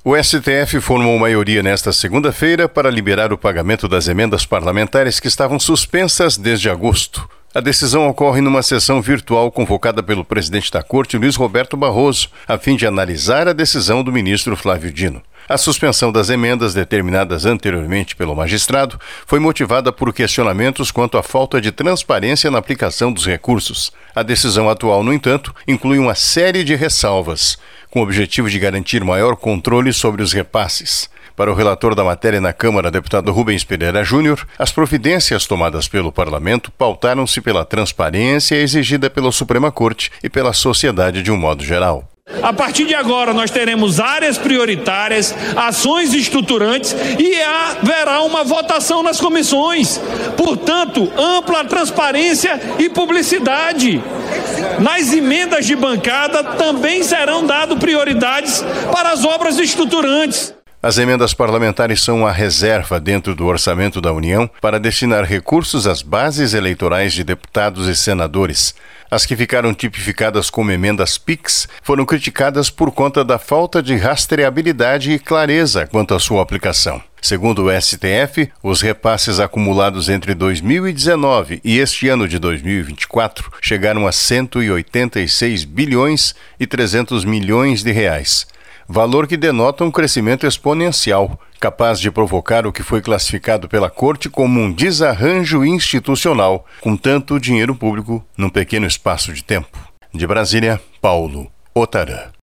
O STF formou maioria nesta segunda-feira para liberar o pagamento das emendas parlamentares que estavam suspensas desde agosto. A decisão ocorre numa sessão virtual convocada pelo presidente da Corte, Luiz Roberto Barroso, a fim de analisar a decisão do ministro Flávio Dino. A suspensão das emendas determinadas anteriormente pelo magistrado foi motivada por questionamentos quanto à falta de transparência na aplicação dos recursos. A decisão atual, no entanto, inclui uma série de ressalvas, com o objetivo de garantir maior controle sobre os repasses. Para o relator da matéria na Câmara, deputado Rubens Pereira Júnior, as providências tomadas pelo Parlamento pautaram-se pela transparência exigida pela Suprema Corte e pela sociedade de um modo geral. A partir de agora nós teremos áreas prioritárias, ações estruturantes e haverá uma votação nas comissões. Portanto, ampla transparência e publicidade. Nas emendas de bancada também serão dadas prioridades para as obras estruturantes. As emendas parlamentares são uma reserva dentro do orçamento da União para destinar recursos às bases eleitorais de deputados e senadores. As que ficaram tipificadas como emendas PIX foram criticadas por conta da falta de rastreabilidade e clareza quanto à sua aplicação. Segundo o STF, os repasses acumulados entre 2019 e este ano de 2024 chegaram a 186 bilhões e 300 milhões de reais. Valor que denota um crescimento exponencial, capaz de provocar o que foi classificado pela Corte como um desarranjo institucional, com tanto dinheiro público num pequeno espaço de tempo. De Brasília, Paulo Otarã.